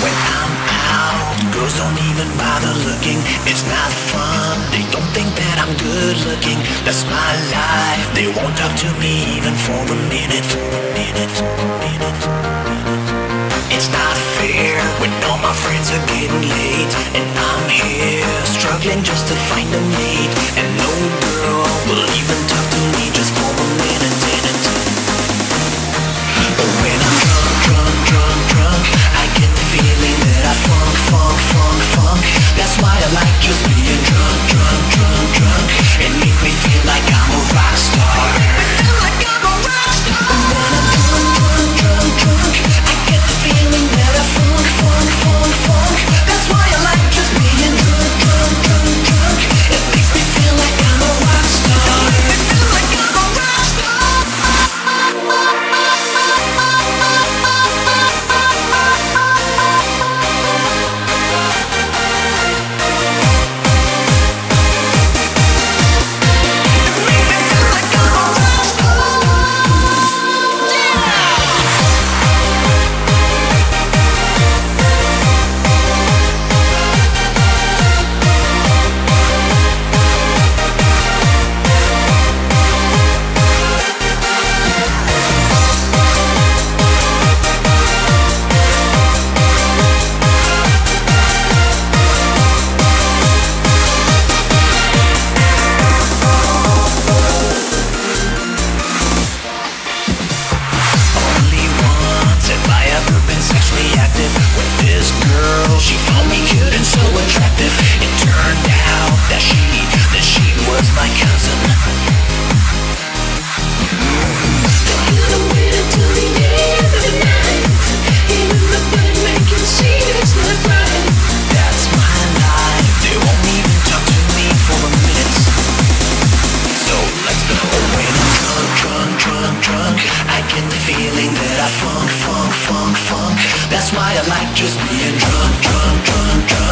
When I'm out, girls don't even bother looking. It's not fun, they don't think that I'm good looking. That's my life, they won't talk to me even for a minute. It's not fair when all my friends are getting late, and I'm here struggling just to find a mate. And no girl will even talk to me just for a minute. But when I'm drunk, I get the feeling that I funk. That's why I like just being drunk. It makes me feel like I'm a rock star. And when I'm drunk, I get the feeling that I funk. That's why I like just being drunk. It makes me feel like I'm a rock star. She found me cute and so attractive. It turned out that she was my cousin. Could've waited till the end of the night. Even the bed can see it's not right. That's my life. They won't even talk to me for a minute. So let's go. When I'm drunk, I get the feeling that I funk. That's why I like just being drunk.